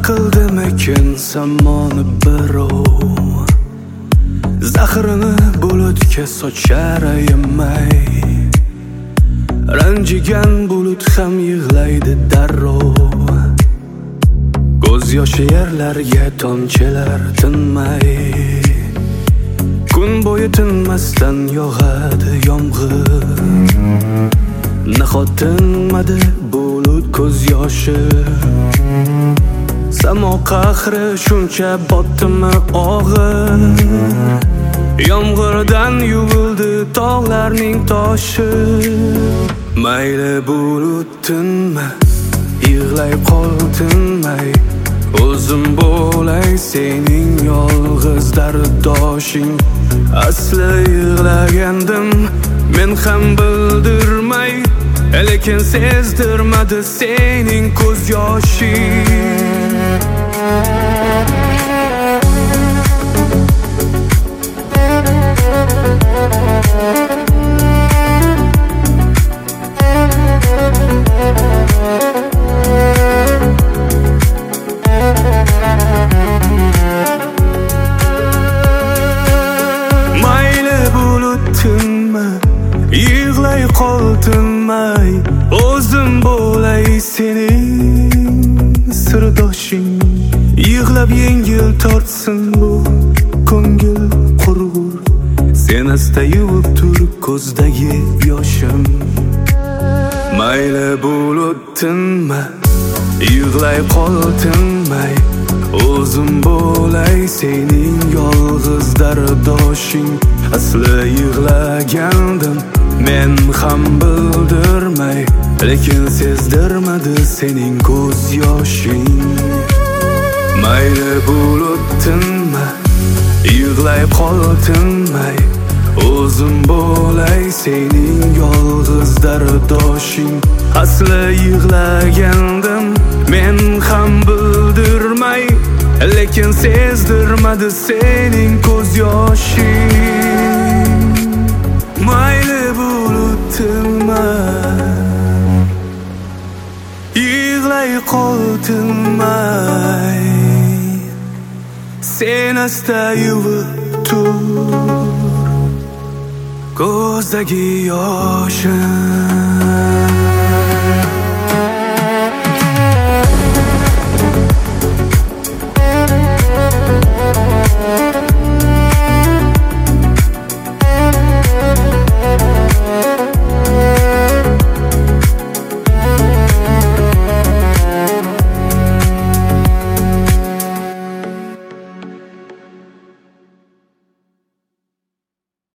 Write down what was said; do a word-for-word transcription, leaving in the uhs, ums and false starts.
qildimikin samoni birov, zahrini bulutga sochar ayamay. Ranjigan bulut ham yig'laydi darrov, ko'z yoshi yerlarga tomchilar tinmay. Kun bo'yi tinmasdan yog'adi yomg'ir, nahot tinmadi bulut ko'z yoshi. Samo qahri shuncha botdimi og'ir, yomg'irdan yuvildi tog'larning toshi. Mayli bulut tinma, yig'lay qol tinmay, o'zim bo'lay sening yolg'iz dardoshing. Asli yig'lagandim men ham bildirmay, lekin sezdirmadi sening ko'z yoshing. Yig'lay qol tinmay, o'zim bo'lay sening sirdoshing. Yig'lab yengil tortsin bu ko'ngil qurg'ur, sen asta yuvib tur ko'zdagi yoshim. Mayli bulut tinma, yig'lay qol tinmay, o'zim bo'lay sening yolg'iz dardoshing. Asli yig'lagandim men ham bildirmay, lekin sezdirmadi sening ko'z yoshing. Mayli bulut tinma, yig'lay qol tinmay, o'zim bo'lay sening yolg'iz dardoshing. Asli yig'lagandim men ham bildirmay, lekin sezdirmadi sening ko'z yoshing. Mayli bulut tinma, yig'lay qol tinmay, sen asta yuvib tur ko'zdagi yoshim.